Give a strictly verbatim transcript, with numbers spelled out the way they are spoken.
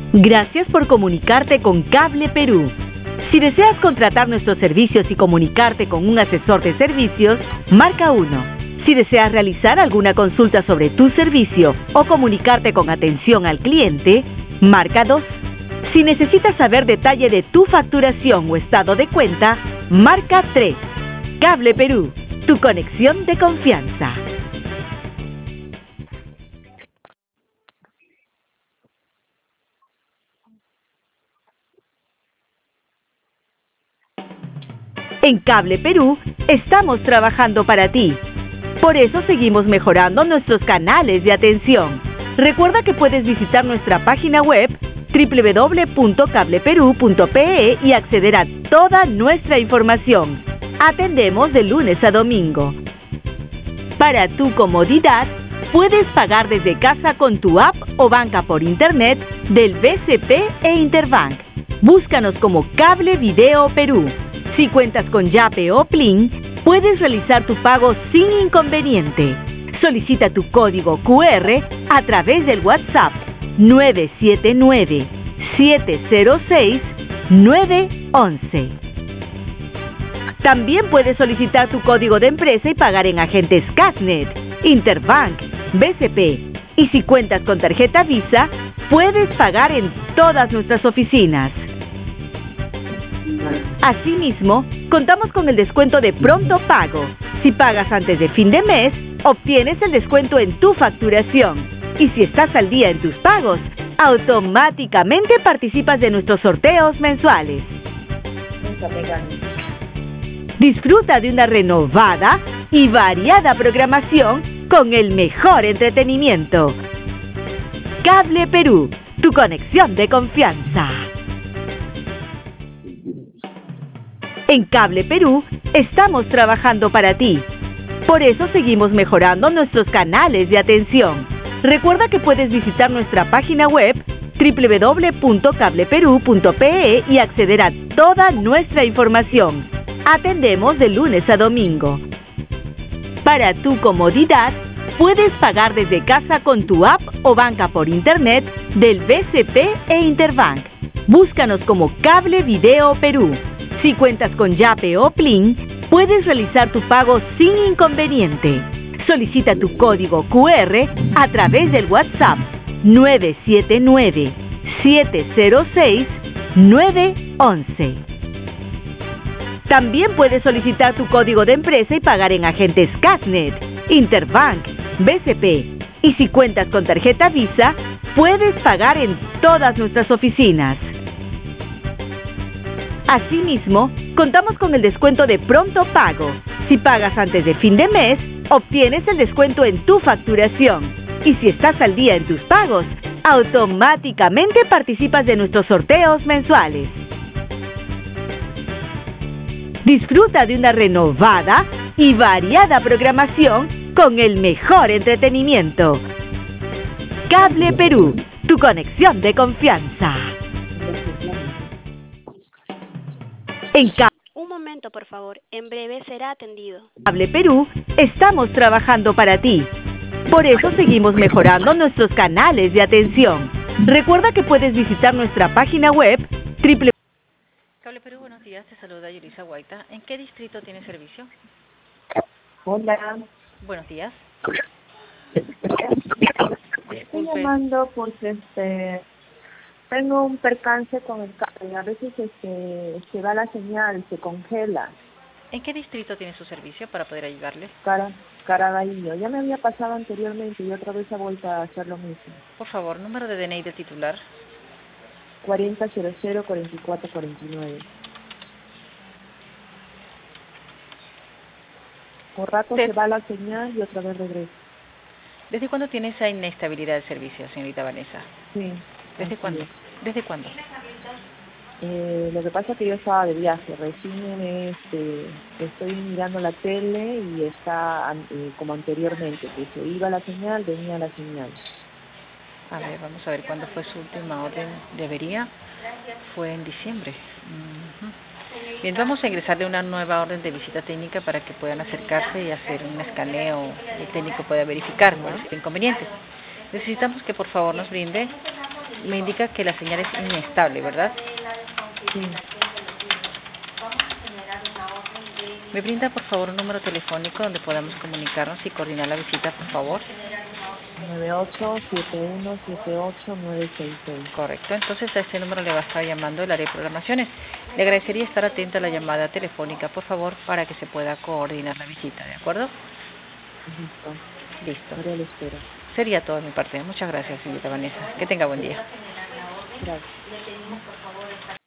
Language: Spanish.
Gracias por comunicarte con Cable Perú. Si deseas contratar nuestros servicios y comunicarte con un asesor de servicios, marca uno. Si deseas realizar alguna consulta sobre tu servicio o comunicarte con atención al cliente, marca dos. Si necesitas saber detalle de tu facturación o estado de cuenta, marca tres. Cable Perú, tu conexión de confianza. En Cable Perú estamos trabajando para ti. Por eso seguimos mejorando nuestros canales de atención. Recuerda que puedes visitar nuestra página web doble u doble u doble u punto cable perú punto pe e y acceder a toda nuestra información. Atendemos de lunes a domingo. Para tu comodidad, puedes pagar desde casa con tu app o banca por internet del B C P e Interbank. Búscanos como Cable Video Perú. Si cuentas con Yape o Plin, puedes realizar tu pago sin inconveniente. Solicita tu código cu erre a través del WhatsApp nueve siete nueve, siete cero seis, nueve once. También puedes solicitar tu código de empresa y pagar en agentes Casnet, Interbank, B C P. Y si cuentas con tarjeta Visa, puedes pagar en todas nuestras oficinas. Asimismo, contamos con el descuento de pronto pago. Si pagas antes de fin de mes, obtienes el descuento en tu facturación. Y si estás al día en tus pagos, automáticamente participas de nuestros sorteos mensuales. Disfruta de una renovada y variada programación con el mejor entretenimiento. Cable Perú, tu conexión de confianza. En Cable Perú estamos trabajando para ti. Por eso seguimos mejorando nuestros canales de atención. Recuerda que puedes visitar nuestra página web doble u doble u doble u punto cable perú punto pe e y acceder a toda nuestra información. Atendemos de lunes a domingo. Para tu comodidad, puedes pagar desde casa con tu app o banca por internet del B C P e Interbank. Búscanos como Cable Video Perú. Si cuentas con Yape o Plin, puedes realizar tu pago sin inconveniente. Solicita tu código cu erre a través del WhatsApp nueve siete nueve, siete cero seis, nueve once. También puedes solicitar tu código de empresa y pagar en agentes Casnet, Interbank, B C P. Y si cuentas con tarjeta Visa, puedes pagar en todas nuestras oficinas. Asimismo, contamos con el descuento de pronto pago. Si pagas antes de fin de mes, obtienes el descuento en tu facturación. Y si estás al día en tus pagos, automáticamente participas de nuestros sorteos mensuales. Disfruta de una renovada y variada programación con el mejor entretenimiento. Cable Perú, tu conexión de confianza. En Un momento, por favor. En breve será atendido. Cable Perú estamos trabajando para ti. Por eso seguimos mejorando nuestros canales de atención. Recuerda que puedes visitar nuestra página web doble u doble u doble u. Cable Perú, buenos días. Te saluda Yulisa Guaita. ¿En qué distrito tiene servicio? Hola. Buenos días. Estoy llamando porque este tengo un percance con el cable. A veces este se va la señal, se congela. ¿En qué distrito tiene su servicio para poder ayudarle? Cara, Caraballo. Ya me había pasado anteriormente y otra vez ha vuelto a hacer lo mismo. Por favor, número de D N I del titular. cuarenta cero cero cuarenta y cuatro cuarenta y nueve. Por rato ¿Usted? se va la señal y otra vez regresa. ¿Desde cuándo tiene esa inestabilidad de servicio, señorita Vanessa? Sí. ¿Desde cuándo? es. ¿Desde cuándo? Eh, lo que pasa es que yo estaba de viaje, recién este, estoy mirando la tele y está eh, como anteriormente, que se iba la señal, venía la señal. A ver, vamos a ver cuándo fue su última orden. Debería, fue en diciembre. Uh-huh. Bien, vamos a ingresarle una nueva orden de visita técnica para que puedan acercarse y hacer un escaneo y el técnico pueda verificar cuál es el inconveniente. Necesitamos que por favor nos brinde me indica que la señal es inestable, ¿verdad? Sí. ¿Me brinda, por favor, un número telefónico donde podamos comunicarnos y coordinar la visita, por favor? nueve ocho siete uno siete ocho nueve seis seis. Correcto, entonces a este número le va a estar llamando el área de programaciones. Le agradecería estar atenta a la llamada telefónica, por favor, para que se pueda coordinar la visita, ¿de acuerdo? Listo. Listo. Ahora lo espero. Sería todo de mi parte. Muchas gracias, señorita Vanessa. Que tenga buen día. Gracias.